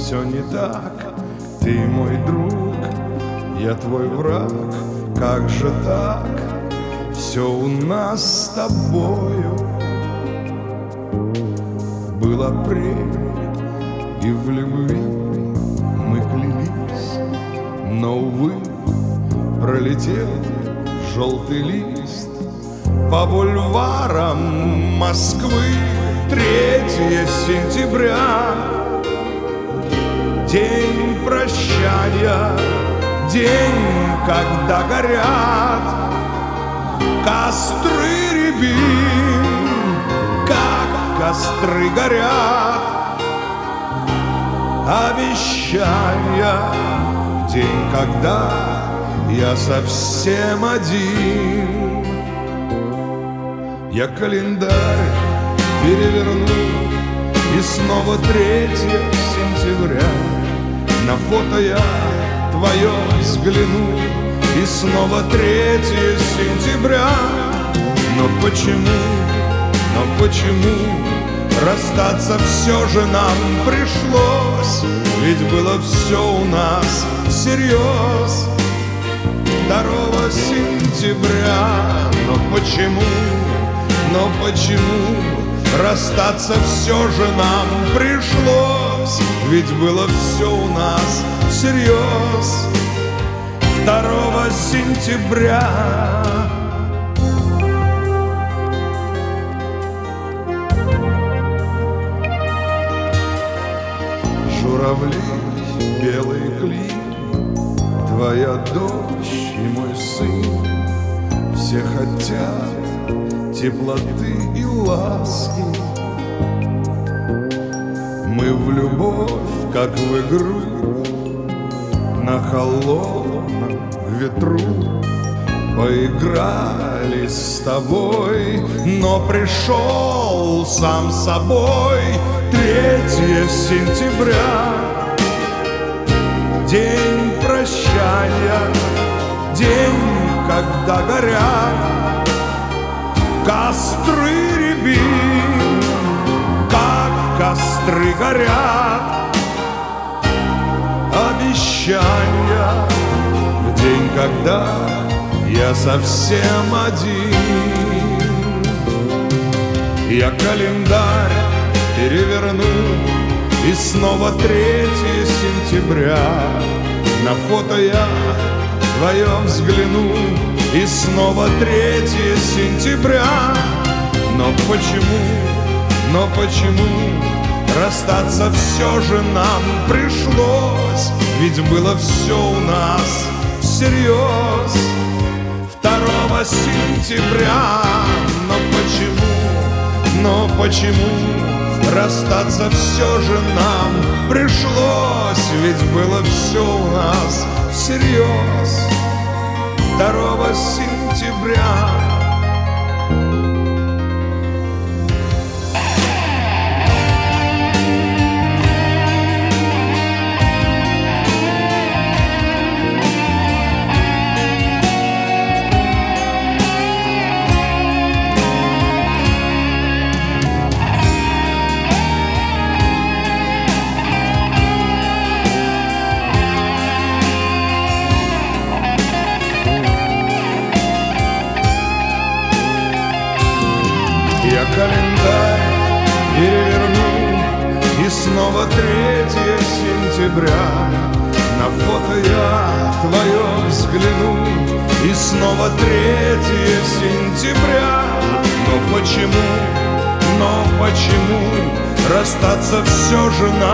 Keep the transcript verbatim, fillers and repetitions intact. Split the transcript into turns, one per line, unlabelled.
все не так. Ты мой друг, я твой враг. Как же так? Все у нас с тобою. Был апрель, и в любви мы клялись, но, увы, пролетел желтый лист по бульварам Москвы. Третье сентября, день прощания, день, когда горят костры рябин, как костры горят обещания. День, когда я совсем один. Я календарь переверну, и снова третье сентября. На фото я твое взгляну, и снова третье сентября. Но почему, но почему расстаться все же нам пришлось? Ведь было все у нас всерьез. Второго сентября. Но почему, но почему расстаться все же нам пришлось? Ведь было все у нас всерьез. Второго сентября. Журавли, белые клин, твоя дочь и мой сын. Все хотят теплоты и ласки. Мы в любовь, как в игру, на холодном ветру поиграли с тобой, но пришел сам собой третье сентября. День прощания, день, когда горят костры рябин, как костры горят обещания. В день, когда я совсем один. Я календарь переверну, и снова третье сентября. На фото я твое взгляну, и снова третье сентября. Но почему, но почему расстаться все же нам пришлось? Ведь было все у нас всерьез. Второго сентября. Но почему, но почему расстаться все же нам пришлось? Ведь было все у нас всерьез. Второго сентября. Я календарь переверну, и снова третье сентября. На фото я твое взгляну, и снова третье сентября. Но почему, но почему расстаться все же нам